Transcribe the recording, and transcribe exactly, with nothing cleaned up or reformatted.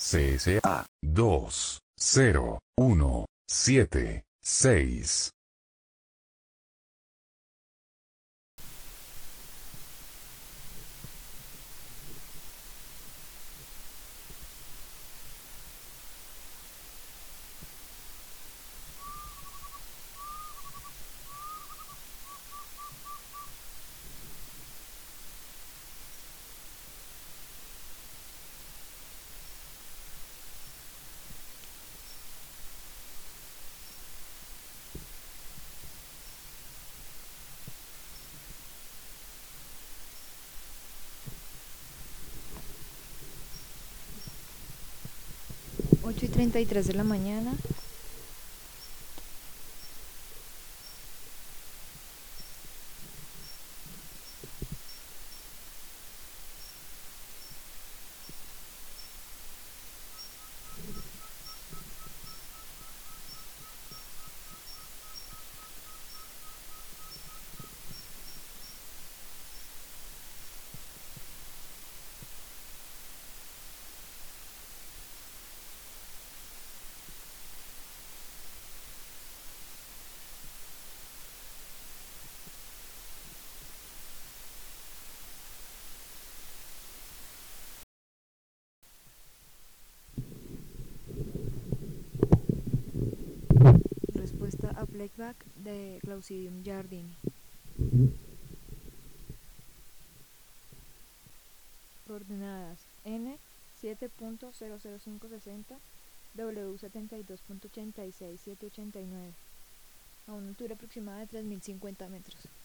C S A dos cero uno siete seis. ocho y treinta y tres de la mañana. Respuesta a playback de Clausidium Giardini. Coordenadas N siete punto cero cero cinco sesenta, W setenta y dos punto ochenta y seis siete ochenta y nueve, a una altura aproximada de tres mil cincuenta metros.